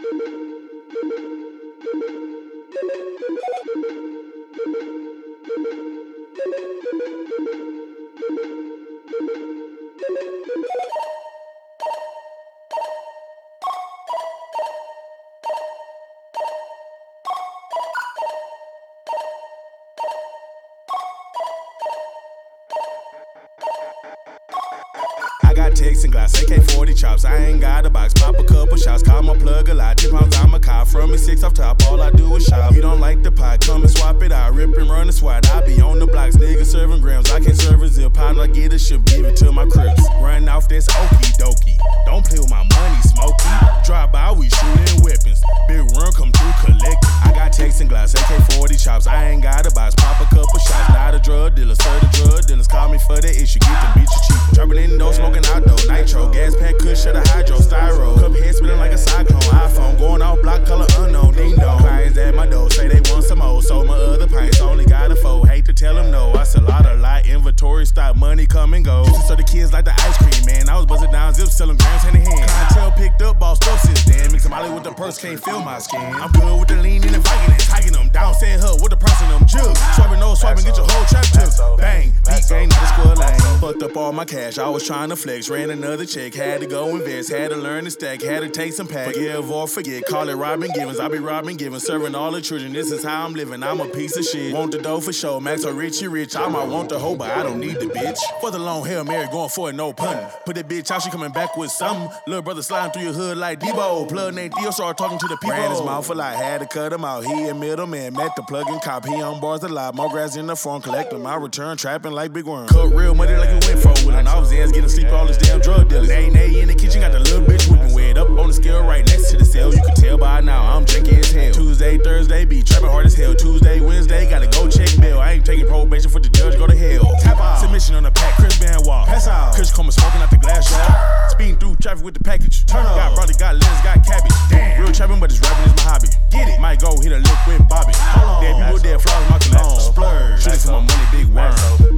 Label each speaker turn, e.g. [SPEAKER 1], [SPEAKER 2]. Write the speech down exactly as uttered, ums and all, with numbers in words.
[SPEAKER 1] I got Texan glass, A K forty chops. I ain't got a box, pop a couple shots. Call my plug a lot, ten pounds I'm a cop. From me six off top, all I do is shop. You don't like the pot, come and swap it out. Rip and run the swat, I be on the blocks. Niggas serving grams, I can't serve a zip. How I get a ship, give it to my crips. Run off this okie dokie. Don't play with my money, smoky. Drive by, we shooting weapons. Big run, come through, collect it. I got Texan glass, A K forty chops. I ain't got a box, pop a couple shots. Not a drug dealer, sir, the drug dealers. Call me for the issue, get them bitches cheap. Dropping in the door, smoking outdoor, nitro. Gas pack, kush, shut a hydro, styro. Cup head spinning like a cyclone. iPhone going off, block color unknown, ding dong. Clients at my door, say they want some more. Sold my other pints, only got a four. Hate to tell them no. I sell out a lot, inventory stock, money come and go. So the kids like the ice cream, man. I was buzzing down zips, selling grams hand in hand. Clientele picked up, bossed up since then. Mix some Molly with the purse, can't feel my skin. I'm good with the lean and the Viking and hiking them. Down, said hub with the price in them jugs. Swiping nose, swiping, get your whole trap took. Bang, beat gang, not a square lane. Fucked up all my cash, I was trying to flex. Ran another check, had to go invest. Had to learn to stack, had to take some pack. Forgive or forget, call it Robin Givens. I be Robin Givens, serving all the children. This is how I'm living, I'm a piece of shit. Want the dough for sure, Max or Richie Rich. I might want the hoe, but I don't need the bitch. For the long Hail Mary, going for it, no pun. Put that bitch out, she coming back with something. Little brother sliding through your hood like Debo. Plug named Theo, start talking to the people. Ran his mouth a lot, had to cut him out. He a middleman, met the plug-in cop. He on bars a lot, more grass in the farm, collecting my return, trapping like Big Worm. Cut real money like it went for willin'. I was ass getting sleep, all this damn drug dealers. Nay, nay, in the kitchen, got the little bitch whipping weird up on the scale right next to the cell. You can tell by now, I'm drinking as hell. Tuesday, Thursday, be trapping hard as hell. Tuesday, Wednesday, gotta go check bail. I ain't taking probation for the judge, go to hell. Tap out. Submission on the pack, Chris Benoit. Pass out. Kush coming smoking out the glass jar. Speeding through traffic with the package. Turn up. Got brother, got lettuce, got cabbage. Damn. Real trapping, but this rapping is my hobby. Get it. Might go hit a lick with Bobby. Dead people, dead flowers, my cologne. Splurge. Shooting for my money, big worm.